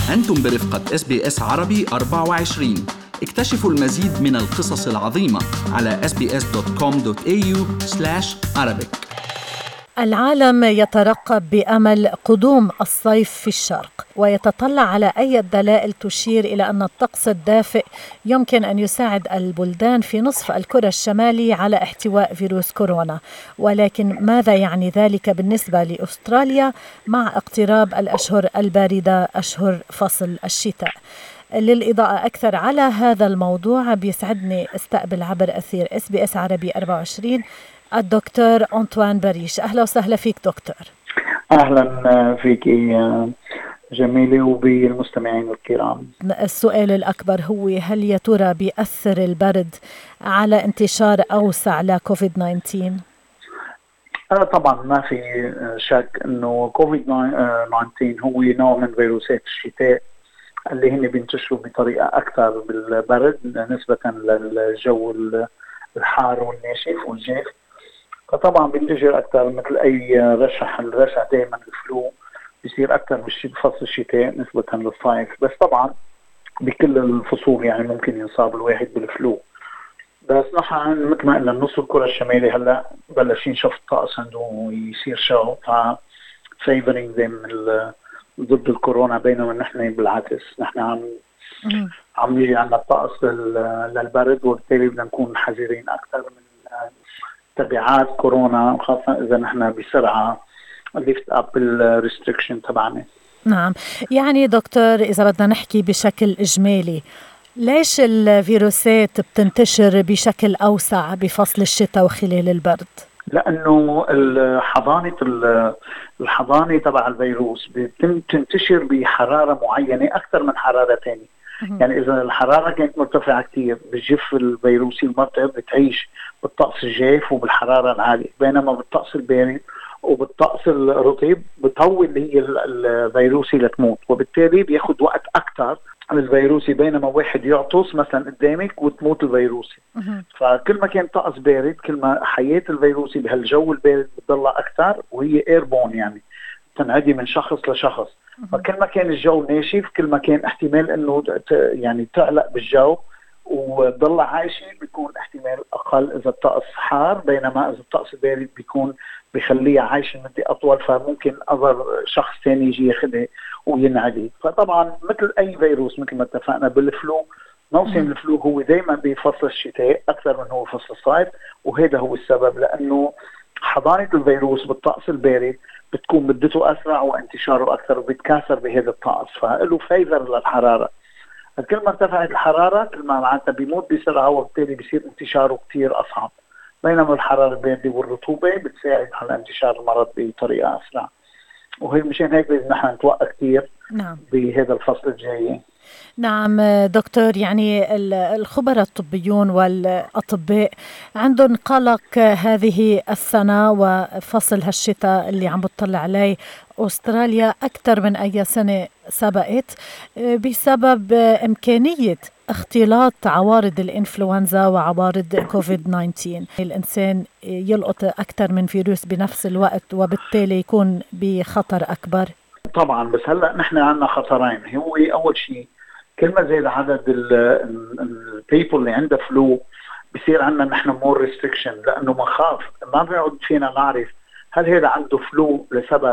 أنتم برفقة SBS عربي 24. اكتشفوا المزيد من القصص العظيمة على sbs.com.au/Arabic. العالم يترقب بأمل قدوم الصيف في الشرق، ويتطلع على أي دلائل تشير إلى أن الطقس الدافئ يمكن أن يساعد البلدان في نصف الكرة الشمالي على احتواء فيروس كورونا. ولكن ماذا يعني ذلك بالنسبة لأستراليا مع اقتراب الأشهر الباردة، أشهر فصل الشتاء؟ للإضاءة أكثر على هذا الموضوع بيسعدني استقبل عبر أثير SBS عربي 24 الدكتور أنطوان بريش. أهلا وسهلا فيك دكتور. أهلا فيك جميلة وبالمستمعين الكرام. السؤال الأكبر هو هل يا ترى بيأثر البرد على انتشار أوسع لكوفيد 19؟ طبعا ما في شك أنه كوفيد 19 هو نوع من فيروسات الشتاء اللي هن بينتشروا بطريقة أكثر بالبرد نسبة للجو الحار والناشف والجاف، فطبعا بينتشر أكثر مثل أي رشح. الرشح دائما الفلو بيصير أكثر بفصل الشتاء نسبة للصيف، بس طبعا بكل الفصول يعني ممكن ينصاب الواحد بالفلو. بس نحن مثل ما قلنا نص الكرة الشمالي هلا بلشين نشوف الطقس عنده يصير شو فيفرينج زي من ضد الكورونا، بينما نحن بالعكس نحن عم يجي عندنا الطقس للبرد، وبالتالي بدنا نكون حذرين أكثر من تبعات كورونا، خاصة إذا نحن بسرعة lift up الريستريكشن تبعنا. نعم، يعني دكتور إذا بدنا نحكي بشكل إجمالي، ليش الفيروسات بتنتشر بشكل أوسع بفصل الشتاء وخلال البرد؟ لأنه الحضانة تبع الفيروس بتنتشر بحرارة معينة أكثر من حرارة تانية. يعني إذا الحرارة كانت مرتفعة كتير بجف الفيروسي المرتعب بتعيش بالطقس الجاف وبالحرارة العالية، بينما بالطقس البارد وبالطقس الرطب بتطول هي الفيروسي لتموت، وبالتالي بياخد وقت أكتر الفيروسي، بينما واحد يعطس مثلا قدامك وتموت الفيروسي. فكل ما كان طقس بارد كل ما حياة الفيروسي بهالجو البارد بتضلها أكتر، وهي ايربون يعني تنعدي من شخص لشخص. فكل ما كان الجو ناشف كل ما كان احتمال انه يعني تعلق بالجو وتضل عايشة بيكون احتمال اقل اذا الطقس حار، بينما اذا الطقس بارد بيكون بيخليها عايشة مدة اطول، فممكن اظهر شخص ثاني يجي ياخذها وينعدي. فطبعا مثل اي فيروس مثل ما اتفقنا بالفلو، موسم الفلو هو دائما بفصل الشتاء اكثر من هو فصل الصيف، وهذا هو السبب، لانه حضانة الفيروس بالطقس البارد بتكون مدته أسرع وانتشاره أكثر وبيتكاثر بهذا الطقس، فله فيفر للحرارة. كل ما ارتفعت الحرارة كل ما معناتها بيموت بسرعة، وبالتالي بيصير انتشاره كتير أصعب، بينما الحرارة الباردة والرطوبة بتساعد على انتشار المرض بطريقة أسرع. وهي مشان هيك لازم نحن نتوقع كتير بهذا الفصل الجاي. نعم دكتور، يعني الخبراء الطبيون والأطباء عندهم قلق هذه السنة وفصل هالشتاء اللي عم بتطلع عليه أستراليا أكثر من أي سنة سبقت، بسبب إمكانية اختلاط عوارض الإنفلونزا وعوارض كوفيد 19. الإنسان يلقط أكثر من فيروس بنفس الوقت وبالتالي يكون بخطر أكبر. طبعا، بس هلأ نحن عندنا خطرين. هو أول شيء كل ما زاد عدد البيبل اللي عنده فلو بصير عندنا نحن مور ريستريكشن، لأنه مخاف ما بنعود فينا نعرف هل هذا عنده فلو لسبب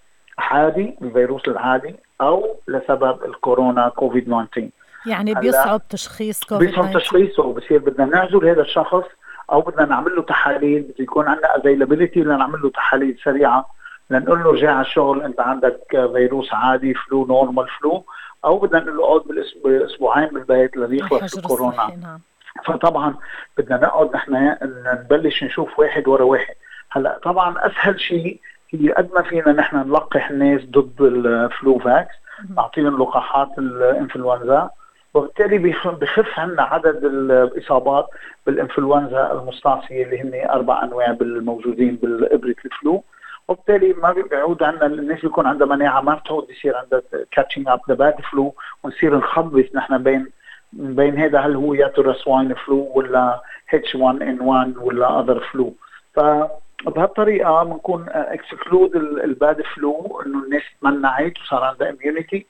عادي الفيروس العادي أو لسبب الكورونا كوفيد 19. يعني بيصعب تشخيص كوفيد 19، بيصعب تشخيصه، وبصير بدنا نعزل هذا الشخص أو بدنا نعمل له تحاليل، بده يكون عندنا availability لنعمل له تحاليل سريعة لنقول له رجع على الشغل أنت عندك فيروس عادي فلو نورمال فلو، أو بدنا نقول له اقعد بالأسبوعين بالبيت ليخلص الكورونا. فطبعا بدنا نقعد نحن نبلش نشوف واحد ورا واحد. هلا طبعا أسهل شيء هي قد ما فينا نحن نلقح الناس ضد الفلو فاكس، نعطيهم لقاحات الانفلونزا، وبالتالي بخف عنا عدد الإصابات بالإنفلونزا المستعصية اللي هن 4 أنواع بالموجودين بالإبرة الفلو، وبالتالي ما بيعود عنا الناس بيكون عندها مناعة ما بتعود يصير عندها catching up the bad flu، ونصير نخبص نحن بين هذا هل هو يا ترى سواين فلو ولا H1N1 ولا other flu. فبهالطريقة بنكون exclude الباد فلو، إنه الناس منعت وصار عندها immunity،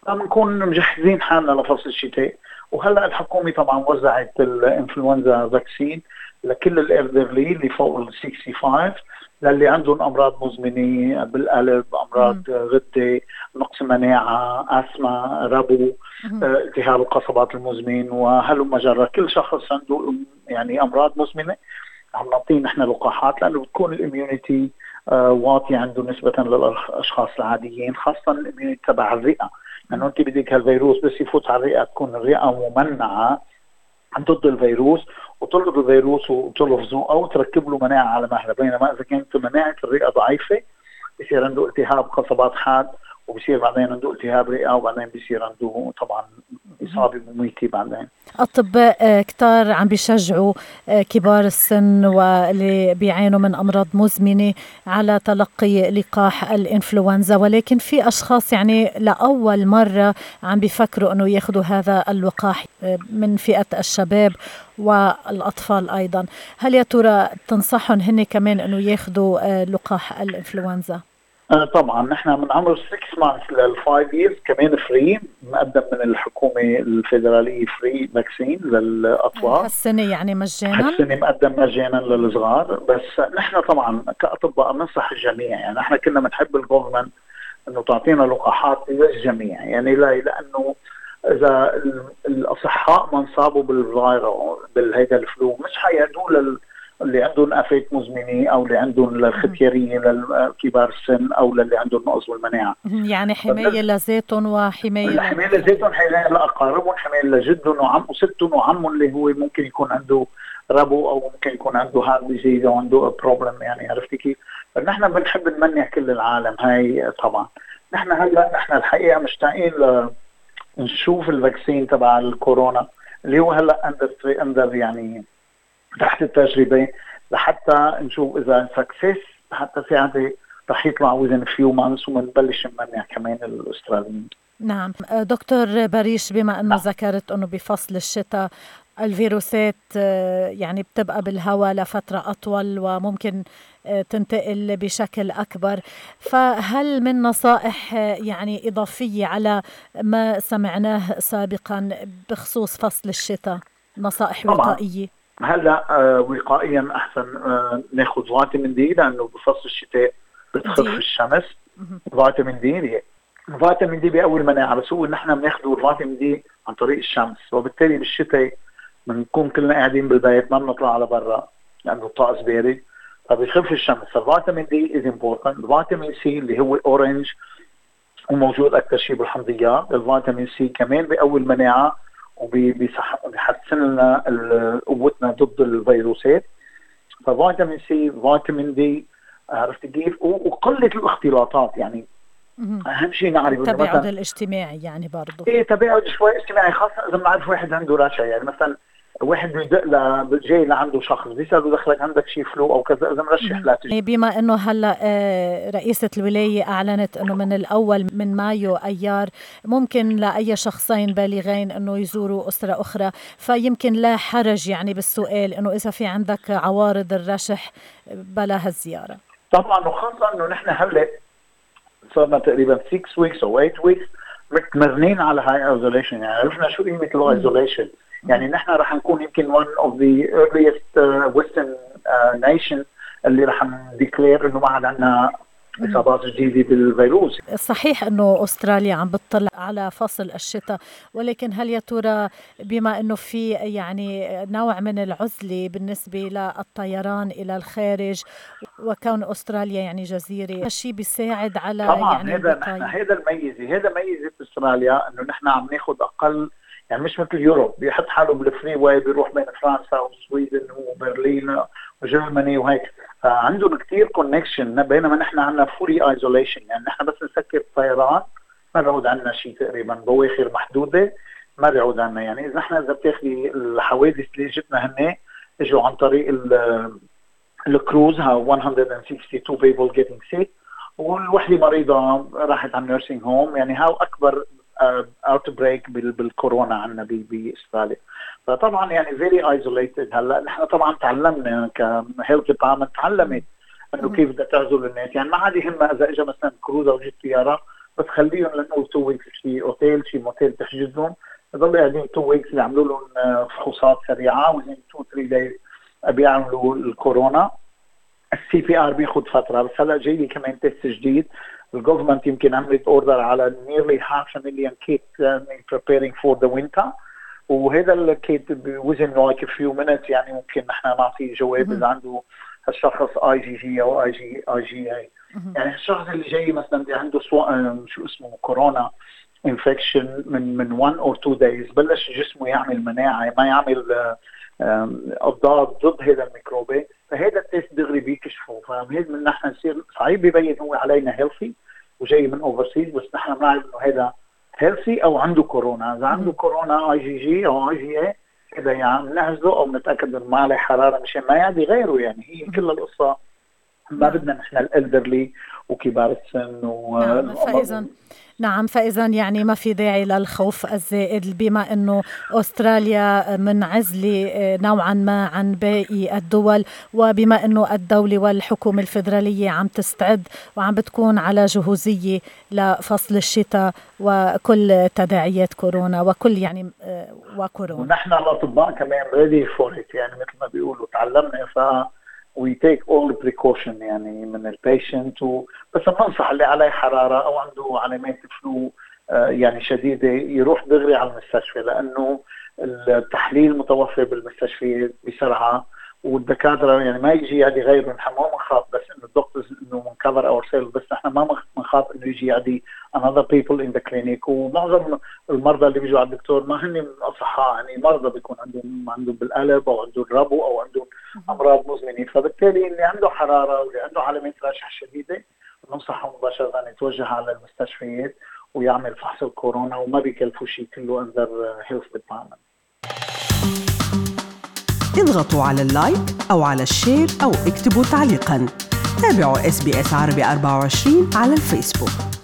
بنكون مجهزين حالنا لفصل الشتاء. وهلا الحكومه طبعا وزعت الانفلونزا فاكسين لكل الالدرلي اللي فوق ال 65، للي عندهم امراض مزمنه بالقلب، امراض غده، نقص مناعه، اسما، ربو، التهاب القصبات المزمن، وهلم جرى. كل شخص عنده يعني امراض مزمنه عم نعطيه نحن لقاحات، لانه بتكون الاميونيتي واطيه عنده نسبه للاشخاص العاديين، خاصه الاميونيتي تبع الرئه، لانه انت بدك هالفيروس بس يفوت على الرئه تكون الرئه ممنعه ضد الفيروس، وتلقط الفيروس وتلفظه او تركب له مناعه على مهله. بينما اذا كانت مناعه الرئه ضعيفه بصير عنده التهاب قصبات حاد، وبصير بعدين عنده التهاب رئه، وبعدين بصير عنده طبعا اصابه مميته بعدين. اطباء كتار عم بيشجعوا كبار السن واللي بيعانوا من امراض مزمنه على تلقي لقاح الانفلونزا، ولكن في اشخاص يعني لاول مره عم بيفكروا انه ياخذوا هذا اللقاح من فئه الشباب والاطفال ايضا. هل يا ترى تنصحهم هن كمان انه ياخذوا لقاح الانفلونزا؟ طبعا نحن من عمر 6 مانثs لل 5 years كمان فري، مقدم من الحكومه الفيدراليه فري فاكسين للاطفال. هالسنه يعني مجانا؟ هالسنه مقدم مجانا للصغار. بس نحن طبعا كاطباء بننصح الجميع، يعني نحن كنا بنحب الجوفرمنت انه تعطينا لقاحات للجميع، يعني لانه اذا الاصحاء ما انصابوا بالفيروس بالهيدا الفلو مش حيعدوا اللي عندهم آفات مزمنة أو اللي عندهم الختيارية للكبار السن أو اللي عندهم نقص بالمناعة. يعني حماية لذاتهم وحماية حماية لذاتهم، حماية لأقاربهم، حماية لجدهم وعم وستهم وعمهم اللي هو ممكن يكون عنده ربو أو ممكن يكون عنده هارت ديزيز أو عنده بروبلم، يعني عرفتي كيف؟ فنحن بنحب نمنع كل العالم هاي طبعا. نحن الحقيقة مشتاقين نشوف الفاكسين تبع الكورونا اللي هو هلا اندر يعني تحت التجربة، لحتى نشوف إذا سكسس، حتى ساعتها رح يطلع within few months ومنبلش نمنع كمان الأستراليين. نعم دكتور بريش، بما أنه ذكرت أنه بفصل الشتاء الفيروسات يعني بتبقى بالهواء لفترة أطول وممكن تنتقل بشكل أكبر، فهل من نصائح يعني إضافية على ما سمعناه سابقا بخصوص فصل الشتاء، نصائح وقائية؟ هلا وقائيا احسن ناخذ فيتامين دي، لانه بفصل الشتاء بتخف الشمس. فيتامين دي بأول مناعه، بس هو نحن بناخذ الفيتامين دي عن طريق الشمس، وبالتالي بالشتاء بنكون كلنا قاعدين بالبيت ما بنطلع على برا لانه الطقس بارد فبيخف الشمس. فالفيتامين دي از امبورتنت. الفيتامين سي اللي هو اورنج وموجود اكثر شيء بالحمضيات، الفيتامين سي كمان بأول مناعه وبيحسن لنا قوتنا ضد الفيروسات. ففيتامين سي، فيتامين دي، عرفت كيف؟ وقله الاختلاطات، يعني اهم شيء نعرف التباعد الاجتماعي، يعني برضه تباعد شوي اجتماعي، خاصه اذا بنعرف واحد عنده رشا، يعني مثلا واحد بيدق جاي لعنده شخص بيسأله دخلك عندك شيء فلو او كذا، اذا مرشح لا تجي. بما انه هلا رئيسة الولاية اعلنت انه من الاول من مايو ايار ممكن لاي شخصين بالغين انه يزوروا اسرة اخرى، فيمكن لا حرج يعني بالسؤال انه اذا في عندك عوارض الرشح بلا هالزيارة. طبعا، وخاصة انه نحن هلا صرنا تقريبا 6 ويكس او 8 ويكس متمرنين على هاي ايزوليشن، يعني عرفنا شو قيمة الايزوليشن. يعني نحن رح نكون يمكن one of the earliest western nation اللي رح نديكلير انه ما عاد عندنا اصابات جديده بالفيروس. صحيح انه استراليا عم بتطلع على فصل الشتاء، ولكن هل يا ترى بما انه في يعني نوع من العزله بالنسبه للطيران الى الخارج وكون استراليا يعني جزيره، هالشيء بيساعد على طبعا يعني هذا ميزه استراليا، انه نحن عم ناخذ اقل، يعني مش مثل يوروب بيحط حاله بالفري واي بيروح بين فرنسا وسويدن وبرلين وجرماني وهيك، فعندهم كثير كونكشن، بينما نحن عندنا فولي ايزوليشن. يعني نحن بس نسكر الطيران ما بيعود عندنا شيء، تقريبا بواخر محدوده ما بيعود عندنا. يعني اذا بتاخذي الحوادث اللي جتنا هن اجوا عن طريق الكروز، ها 162 people getting sick، والوحده مريضه راحت على النيرسينج هوم. يعني هاو اكبر اوت بريك بالكورونا عندنا باستراليا. فطبعا يعني فيري ايزوليتد. هلا نحن طبعا تعلمنا كهيلث ديبارتمنت، تعلمت انه كيف بدها تعزل الناس، يعني ما عاد يهمها اذا اجى مثلا كروز او جت طياره بس خليهم لنقول 2 ويكس شي اوتيل شي موتيل تحجزهم، يضلوا قاعدين 2 ويكس يعملوا لهم فحوصات سريعه، وزين 2-3 دايز بيعملوا الكورونا. السي بي ار بياخد فتره، بس هلا جاي كمان تيست جديد. الجوفرمنت يمكن عملت اوردر على nearly 500,000 كيت preparing for the winter، وهذا الكيت within like a few minutes يعني ممكن نحن نعطيه جواب اذا عنده هالشخص اي جي جي او اي جي اي. يعني الشخص اللي جاي مثلا عنده شو اسمه كورونا انفكشن من 1 or 2 days بلش جسمه يعمل مناعه، ما يعمل اضداد ضد هذا الميكروبي، فهذا التيست دغري بيكشفه. فهذا من نحن نصير صعيب يبين هو علينا هيلثي وجاي من اوفرسيز، بس نحن بنعرف انه هذا هيلثي او عنده كورونا. اذا عنده كورونا اي جي جي او اي جي اي اذا يعني بنعزله او بنتاكد انه ما عليه حراره مشان ما يعدي غيره. يعني هي كل القصه ما بدنا نحن الالدرلي وكبار السن فإذا يعني ما في داعي للخوف الزائد، بما أنه أستراليا منعزلة نوعا ما عن باقي الدول، وبما أنه الدولة والحكومة الفيدرالية عم تستعد وعم بتكون على جهوزية لفصل الشتاء وكل تداعيات كورونا وكل يعني وكورونا. ونحن الأطباء كمان ready for it، يعني مثل ما بيقولوا تعلمنا we take all the precaution يعني من البيشنت. بس بننصح اللي عليه حرارة أو عنده علامات فلو يعني شديدة يروح دغري على المستشفى، لأنه التحليل متوفر بالمستشفى بسرعة، والدكاترة يعني ما يجي يعدي غيره. نحن ما بنخاف بس إنه الدكتورز إنه منكفر اور سيلف، بس نحن ما بنخاف إنه يجي يعدي another people in the clinic. ومعظم المرضى اللي بيجوا على الدكتور ما هن أصحاء، يعني مرضى بيكون عندهم بالقلب أو عندهم ربو أو عندهم أمراض مزمنة. فبالتالي اللي عنده حرارة واللي عنده علامات رشح شديدة بنصحه مباشرة يتوجه على المستشفيات ويعمل فحص الكورونا، وما بيكلفوا شيء، كله under health department. اضغطوا على اللايك أو على الشير أو اكتبوا تعليقاً. تابعوا SBS عربي 24 على الفيسبوك.